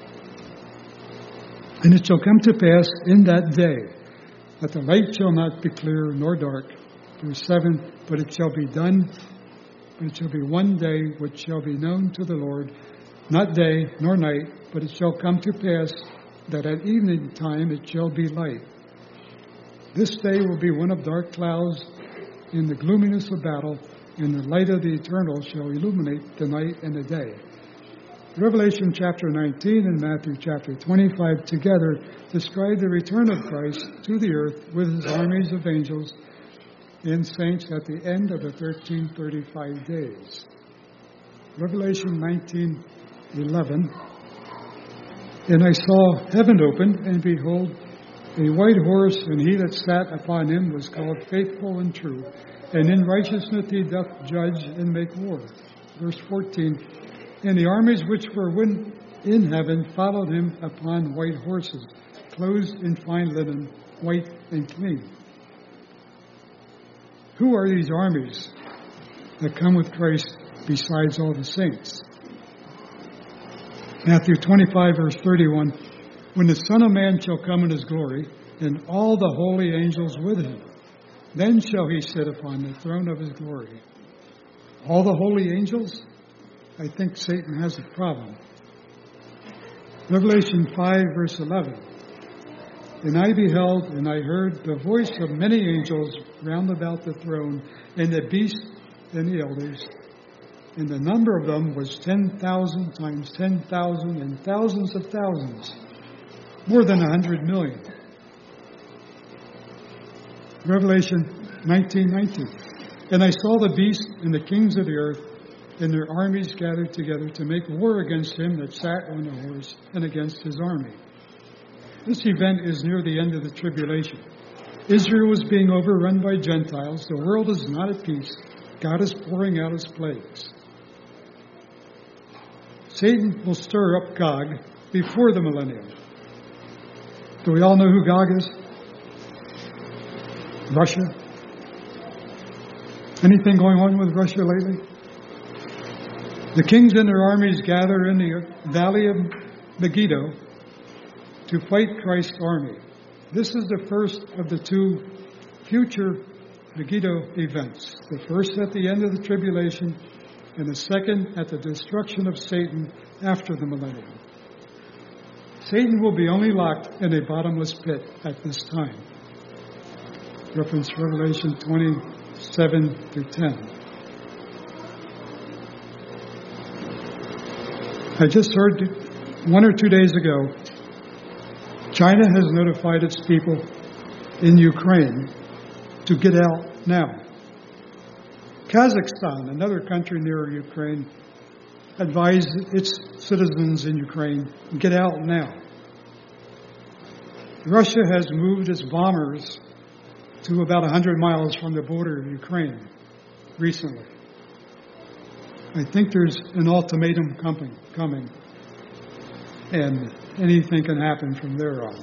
"And it shall come to pass in that day that the light shall not be clear nor dark." Verse seven. "But it shall be done, but it shall be one day which shall be known to the Lord, not day nor night, but it shall come to pass that at evening time it shall be light. This day will be one of dark clouds in the gloominess of battle, and the light of the eternal shall illuminate the night and the day. Revelation chapter nineteen and Matthew chapter twenty-five together describe the return of Christ to the earth with his armies of angels and saints at the end of the thirteen thirty-five days. Revelation nineteen eleven. And I saw heaven opened, and behold, a white horse, and he that sat upon him was called Faithful and True, and in righteousness he doth judge and make war. Verse fourteen. And the armies which were in heaven followed him upon white horses, clothed in fine linen, white and clean. Who are these armies that come with Christ besides all the saints? Matthew twenty-five, verse thirty-one, when the Son of Man shall come in his glory, and all the holy angels with him, then shall he sit upon the throne of his glory. All the holy angels? I think Satan has a problem. Revelation five, verse eleven. And I beheld, and I heard the voice of many angels round about the throne, and the beast and the elders. And the number of them was ten thousand times ten thousand and thousands of thousands, more than a hundred million. Revelation nineteen nineteen. And I saw the beast and the kings of the earth and their armies gathered together to make war against him that sat on the horse and against his army. This event is near the end of the tribulation. Israel is being overrun by Gentiles. The world is not at peace. God is pouring out his plagues. Satan will stir up Gog before the millennium. Do we all know who Gog is? Russia. Anything going on with Russia lately? The kings and their armies gather in the valley of Megiddo to fight Christ's army. This is the first of the two future Megiddo events. The first at the end of the tribulation, and the second at the destruction of Satan after the millennium. Satan will be only locked in a bottomless pit at this time. Reference Revelation twenty-seven through ten. I just heard one or two days ago, China has notified its people in Ukraine to get out now. Kazakhstan, another country near Ukraine, advised its citizens in Ukraine, get out now. Russia has moved its bombers to about one hundred miles from the border of Ukraine recently. I think there's an ultimatum coming, coming, and anything can happen from there on.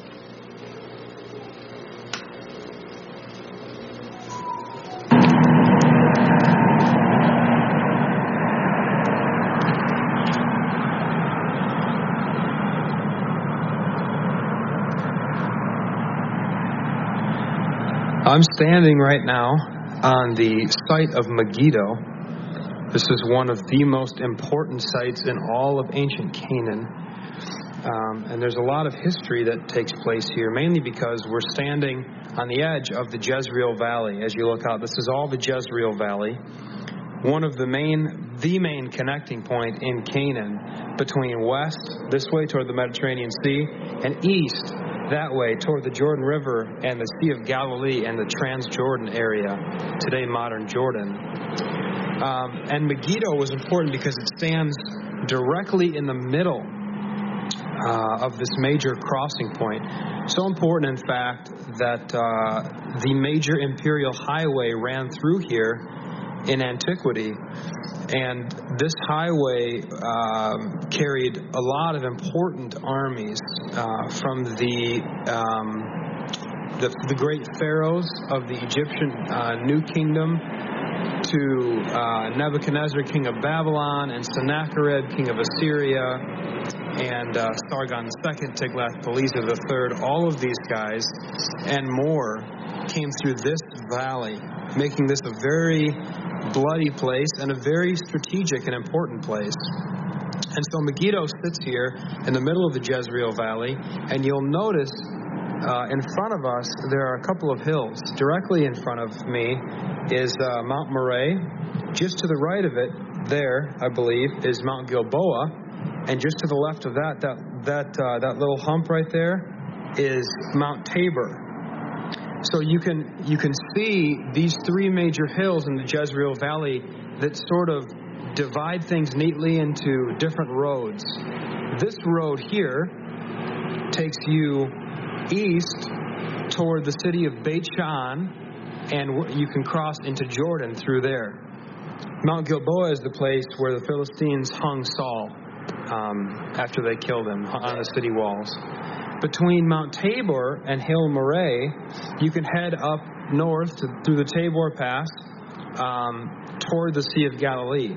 I'm standing right now on the site of Megiddo. This is one of the most important sites in all of ancient Canaan. Um, and there's a lot of history that takes place here, mainly because we're standing on the edge of the Jezreel Valley. As you look out, this is all the Jezreel Valley. One of the main, the main connecting point in Canaan between west, this way toward the Mediterranean Sea, and east, that way toward the Jordan River and the Sea of Galilee and the Transjordan area, today modern Jordan. Um, and Megiddo was important because it stands directly in the middle uh, of this major crossing point. So important, in fact, that uh, the major imperial highway ran through here in antiquity. And this highway um, carried a lot of important armies uh, from the, um, the the great pharaohs of the Egyptian uh, New Kingdom to uh, Nebuchadnezzar, king of Babylon, and Sennacherib, king of Assyria, and uh, Sargon the Second, Tiglath-Pileser the Third. All of these guys and more came through this valley, making this a very bloody place and a very strategic and important place. And so Megiddo sits here in the middle of the Jezreel Valley, and you'll notice Uh, in front of us, there are a couple of hills. Directly in front of me is uh, Mount Murray. Just to the right of it, there, I believe, is Mount Gilboa. And just to the left of that, that that uh, that little hump right there is Mount Tabor. So you can you can see these three major hills in the Jezreel Valley that sort of divide things neatly into different roads. This road here takes you east toward the city of Beit Shan, and you can cross into Jordan through there. Mount Gilboa is the place where the Philistines hung Saul um, after they killed him on the city walls. Between Mount Tabor and Hill Murray, you can head up north to, through the Tabor Pass um, toward the Sea of Galilee.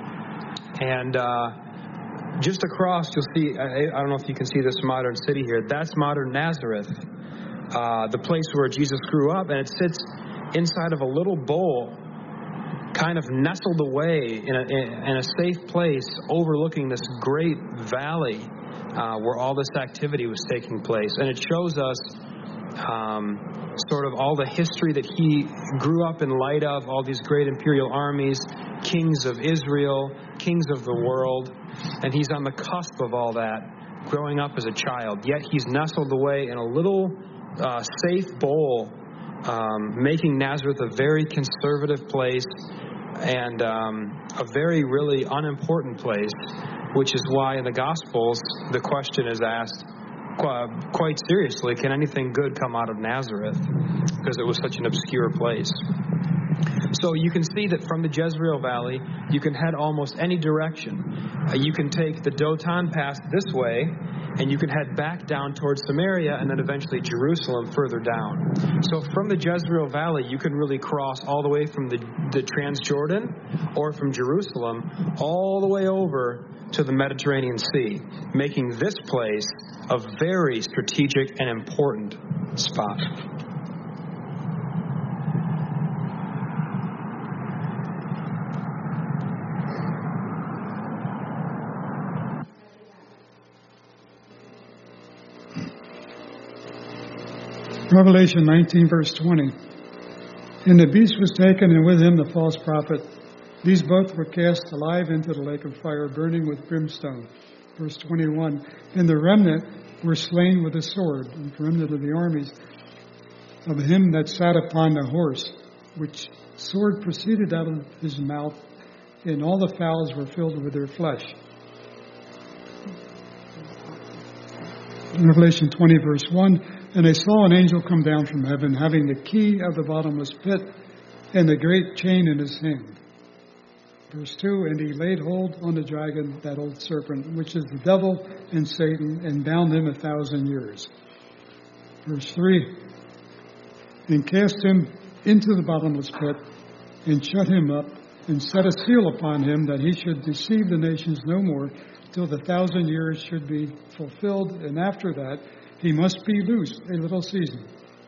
And uh, just across, you'll see, I, I don't know if you can see this modern city here, that's modern Nazareth, uh, the place where Jesus grew up, and it sits inside of a little bowl, kind of nestled away in a, in a safe place overlooking this great valley uh, where all this activity was taking place. And it shows us um, sort of all the history that he grew up in light of, all these great imperial armies, kings of Israel, kings of the world, and he's on the cusp of all that, growing up as a child. Yet he's nestled away in a little uh, safe bowl, um, making Nazareth a very conservative place and um, a very, really unimportant place, which is why in the Gospels the question is asked quite seriously, can anything good come out of Nazareth? Because it was such an obscure place. So you can see that from the Jezreel Valley, you can head almost any direction. Uh, you can take the Dotan Pass this way, and you can head back down towards Samaria, and then eventually Jerusalem further down. So from the Jezreel Valley, you can really cross all the way from the, the Transjordan, or from Jerusalem, all the way over to the Mediterranean Sea, making this place a very strategic and important spot. Revelation nineteen, verse twenty. And the beast was taken, and with him the false prophet. These both were cast alive into the lake of fire, burning with brimstone. Verse twenty-one. And the remnant were slain with the sword, the remnant of the armies, of him that sat upon the horse, which sword proceeded out of his mouth, and all the fowls were filled with their flesh. Revelation twenty, verse one. And I saw an angel come down from heaven, having the key of the bottomless pit and the great chain in his hand. Verse two, and he laid hold on the dragon, that old serpent, which is the devil and Satan, and bound him a thousand years. Verse three, and cast him into the bottomless pit, and shut him up, and set a seal upon him, that he should deceive the nations no more, till the thousand years should be fulfilled, and after that he must be loosed a little season.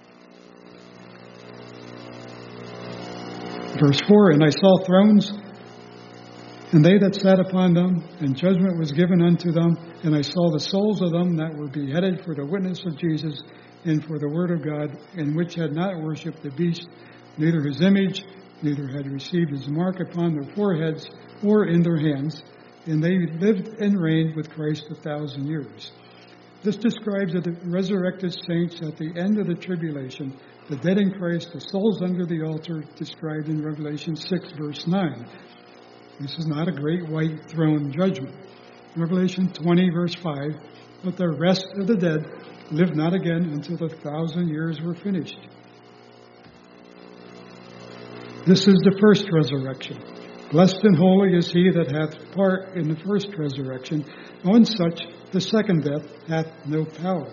Verse four, and I saw thrones, and they that sat upon them, and judgment was given unto them, and I saw the souls of them that were beheaded for the witness of Jesus and for the word of God, and which had not worshipped the beast, neither his image, neither had received his mark upon their foreheads or in their hands, and they lived and reigned with Christ a thousand years. This describes the resurrected saints at the end of the tribulation, the dead in Christ, the souls under the altar, described in Revelation six, verse nine. This is not a great white throne judgment. Revelation twenty, verse five, but the rest of the dead lived not again until the thousand years were finished. This is the first resurrection. Blessed and holy is he that hath part in the first resurrection. On such the second death hath no power.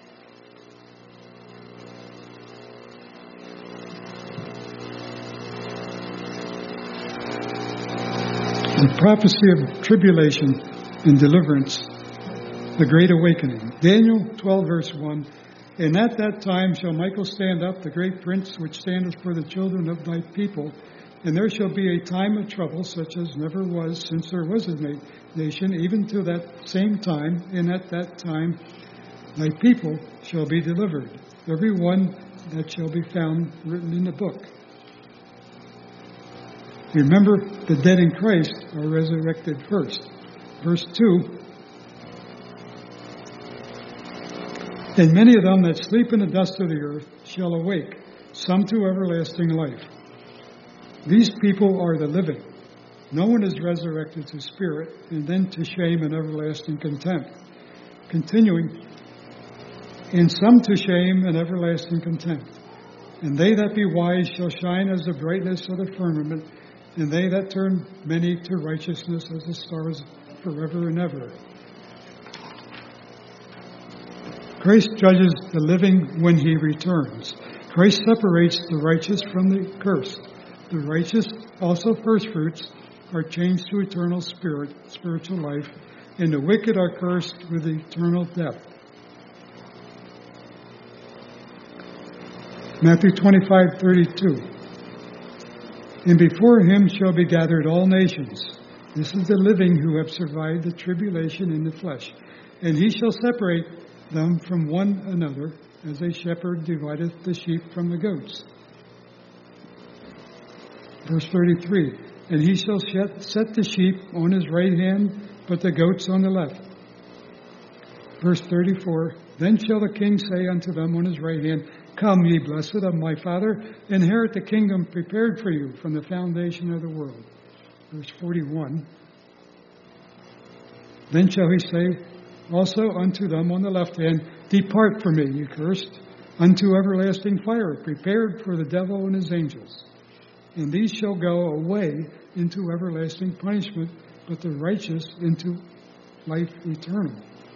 The prophecy of tribulation and deliverance, the great awakening. Daniel twelve, verse one, and at that time shall Michael stand up, the great prince, which standeth for the children of thy people, and there shall be a time of trouble, such as never was since there was a nation, even to that same time. And at that time Thy people shall be delivered, every one that shall be found written in the book. Remember, the dead in Christ are resurrected first. Verse two, and many of them that sleep in the dust of the earth shall awake, some to everlasting life. These people are the living. No one is resurrected to spirit, and then to shame and everlasting contempt. Continuing, and some to shame and everlasting contempt. And they that be wise shall shine as the brightness of the firmament, and they that turn many to righteousness as the stars forever and ever. Christ judges the living when he returns. Christ separates the righteous from the cursed. The righteous, also first fruits, are changed to eternal spirit, spiritual life, and the wicked are cursed with eternal death. Matthew twenty-five thirty-two. And before him shall be gathered all nations. This is the living who have survived the tribulation in the flesh. And he shall separate them from one another, as a shepherd divideth the sheep from the goats. Verse thirty-three. And he shall set the sheep on his right hand, but the goats on the left. Verse thirty-four. Then shall the king say unto them on his right hand, Come, ye blessed of my Father, inherit the kingdom prepared for you from the foundation of the world. Verse forty-one. Then shall he say also unto them on the left hand, Depart from me, ye cursed, unto everlasting fire, prepared for the devil and his angels. And these shall go away into everlasting punishment, but the righteous into life eternal.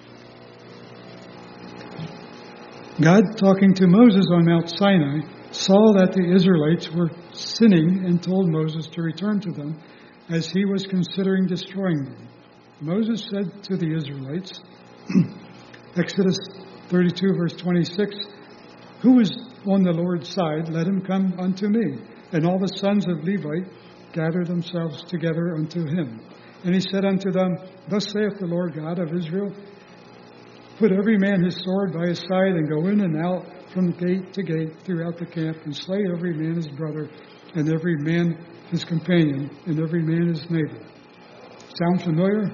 God, talking to Moses on Mount Sinai, saw that the Israelites were sinning and told Moses to return to them as he was considering destroying them. Moses said to the Israelites, Exodus thirty-two, verse twenty-six, Who is on the Lord's side, let him come unto me. And all the sons of Levi gathered themselves together unto him. And he said unto them, Thus saith the Lord God of Israel, Put every man his sword by his side, and go in and out from gate to gate throughout the camp, and slay every man his brother, and every man his companion, and every man his neighbor. Sound familiar?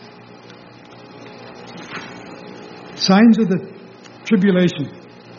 Signs of the tribulation.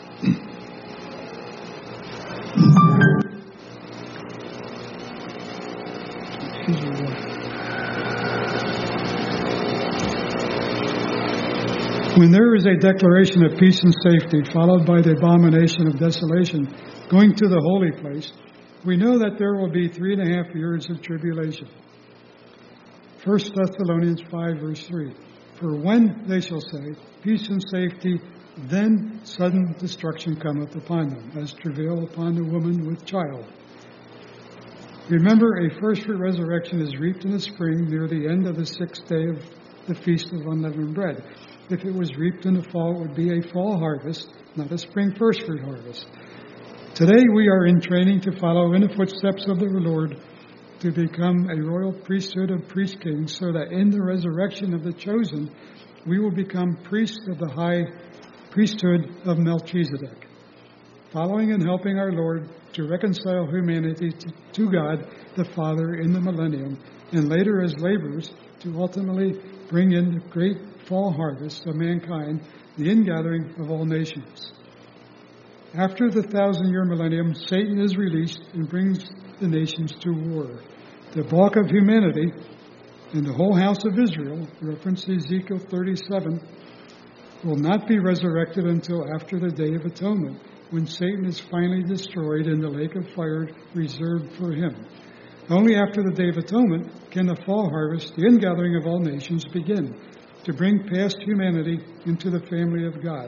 When there is a declaration of peace and safety, followed by the abomination of desolation, going to the holy place, we know that there will be three and a half years of tribulation. First Thessalonians five, verse three. For when they shall say, Peace and safety, then sudden destruction cometh upon them, as travail upon the woman with child. Remember, a first fruit resurrection is reaped in the spring near the end of the sixth day of the Feast of Unleavened Bread. If it was reaped in the fall, it would be a fall harvest, not a spring first fruit harvest. Today we are in training to follow in the footsteps of the Lord to become a royal priesthood of priest kings, so that in the resurrection of the chosen, we will become priests of the high priesthood of Melchizedek, following and helping our Lord to reconcile humanity to God the Father in the millennium, and later as laborers to ultimately bring in the great fall harvest of mankind, the ingathering of all nations. After the thousand-year millennium, Satan is released and brings the nations to war. The bulk of humanity and the whole house of Israel, reference Ezekiel thirty-seven, will not be resurrected until after the Day of Atonement, when Satan is finally destroyed in the lake of fire reserved for him. Only after the Day of Atonement can the fall harvest, the ingathering of all nations, begin to bring past humanity into the family of God.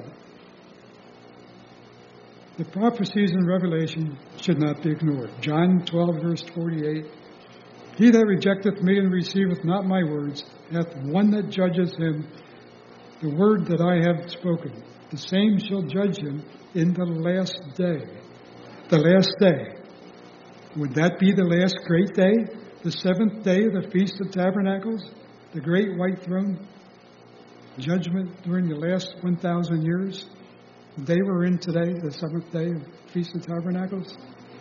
The prophecies in Revelation should not be ignored. John twelve, verse forty-eight, He that rejecteth me and receiveth not my words hath one that judgeth him, the word that I have spoken. The same shall judge him in the last day. The last day. Would that be the last great day? The seventh day of the Feast of Tabernacles? The great white throne? judgment during the last one thousand years. The day we're in today, the seventh day of Feast of Tabernacles.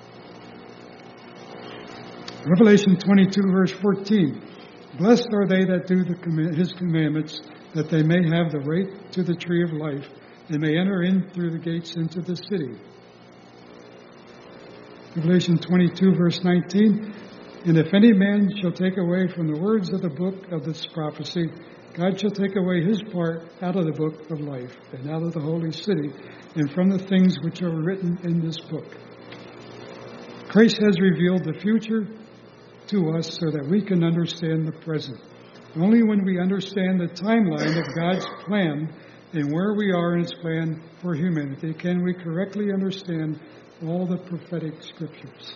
Revelation twenty-two, verse fourteen. Blessed are they that do the comm- his commandments, that they may have the right to the tree of life, and may enter in through the gates into the city. Revelation twenty-two, verse nineteen. And if any man shall take away from the words of the book of this prophecy, God shall take away his part out of the book of life, and out of the holy city, and from the things which are written in this book. Christ has revealed the future to us so that we can understand the present. Only when we understand the timeline of God's plan and where we are in his plan for humanity can we correctly understand all the prophetic scriptures.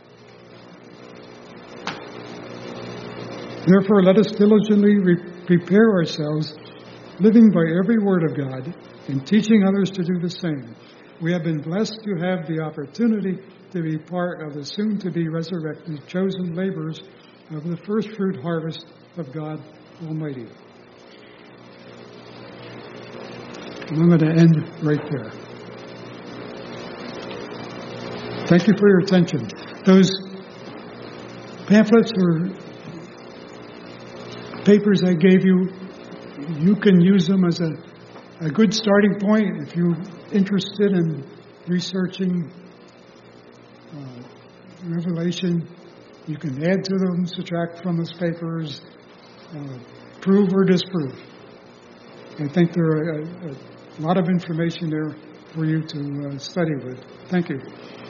Therefore, let us diligently re- prepare ourselves, living by every word of God and teaching others to do the same. We have been blessed to have the opportunity to be part of the soon-to-be resurrected chosen laborers of the first fruit harvest of God Almighty. And I'm going to end right there. Thank you for your attention. Those pamphlets or papers I gave you, you can use them as a, a good starting point if you're interested in researching uh, Revelation. You can add to them, subtract from those papers, uh, prove or disprove. I think there are a, a lot of information there for you to uh, study with. Thank you.